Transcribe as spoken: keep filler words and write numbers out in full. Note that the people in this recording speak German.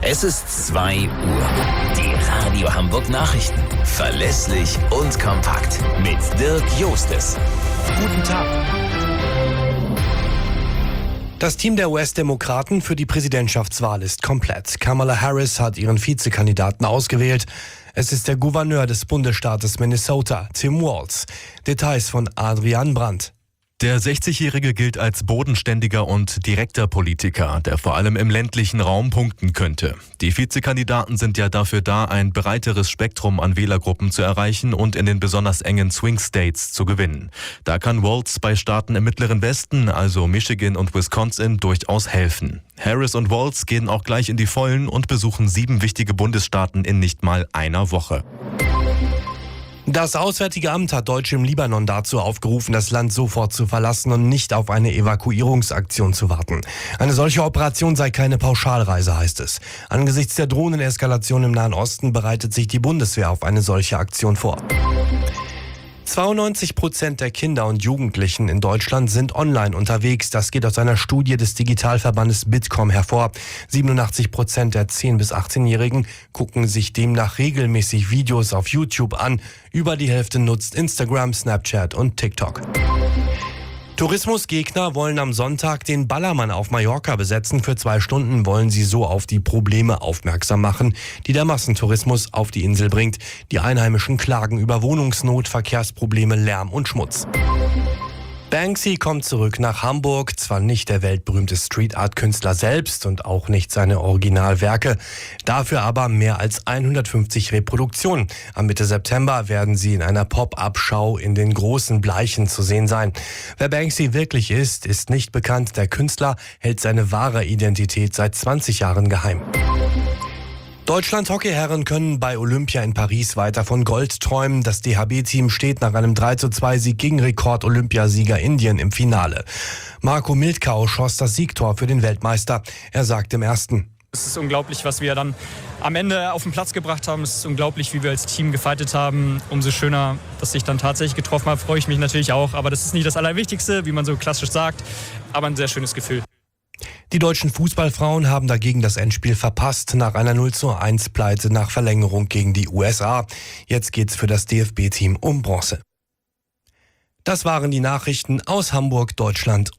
Es ist zwei Uhr. Die Radio Hamburg Nachrichten. Verlässlich und kompakt. Mit Dirk Jostes. Guten Tag. Das Team der U S-Demokraten für die Präsidentschaftswahl ist komplett. Kamala Harris hat ihren Vizekandidaten ausgewählt. Es ist der Gouverneur des Bundesstaates Minnesota, Tim Walz. Details von Adrian Brandt. Der sechzigjährige gilt als bodenständiger und direkter Politiker, der vor allem im ländlichen Raum punkten könnte. Die Vizekandidaten sind ja dafür da, ein breiteres Spektrum an Wählergruppen zu erreichen und in den besonders engen Swing States zu gewinnen. Da kann Walz bei Staaten im Mittleren Westen, also Michigan und Wisconsin, durchaus helfen. Harris und Walz gehen auch gleich in die Vollen und besuchen sieben wichtige Bundesstaaten in nicht mal einer Woche. Das Auswärtige Amt hat Deutsche im Libanon dazu aufgerufen, das Land sofort zu verlassen und nicht auf eine Evakuierungsaktion zu warten. Eine solche Operation sei keine Pauschalreise, heißt es. Angesichts der drohenden Eskalation im Nahen Osten bereitet sich die Bundeswehr auf eine solche Aktion vor. zweiundneunzig Prozent der Kinder und Jugendlichen in Deutschland sind online unterwegs. Das geht aus einer Studie des Digitalverbandes Bitkom hervor. siebenundachtzig Prozent der zehn- bis achtzehnjährigen gucken sich demnach regelmäßig Videos auf YouTube an. Über die Hälfte nutzt Instagram, Snapchat und TikTok. Tourismusgegner wollen am Sonntag den Ballermann auf Mallorca besetzen. Für zwei Stunden wollen sie so auf die Probleme aufmerksam machen, die der Massentourismus auf die Insel bringt. Die Einheimischen klagen über Wohnungsnot, Verkehrsprobleme, Lärm und Schmutz. Banksy kommt zurück nach Hamburg, zwar nicht der weltberühmte Street-Art-Künstler selbst und auch nicht seine Originalwerke, dafür aber mehr als hundertfünfzig Reproduktionen. Am Mitte September werden sie in einer Pop-up-Schau in den großen Bleichen zu sehen sein. Wer Banksy wirklich ist, ist nicht bekannt. Der Künstler hält seine wahre Identität seit zwanzig Jahren geheim. Deutschland-Hockeyherren können bei Olympia in Paris weiter von Gold träumen. Das D H B-Team steht nach einem drei zu zwei Sieg gegen Rekord-Olympiasieger Indien im Finale. Marco Miltkau schoss das Siegtor für den Weltmeister. Er sagt im Ersten: Es ist unglaublich, was wir dann am Ende auf den Platz gebracht haben. Es ist unglaublich, wie wir als Team gefightet haben. Umso schöner, dass ich dann tatsächlich getroffen habe, freue ich mich natürlich auch. Aber das ist nicht das Allerwichtigste, wie man so klassisch sagt. Aber ein sehr schönes Gefühl. Die deutschen Fußballfrauen haben dagegen das Endspiel verpasst nach einer null zu eins Pleite nach Verlängerung gegen die U S A. Jetzt geht's für das D F B-Team um Bronze. Das waren die Nachrichten aus Hamburg, Deutschland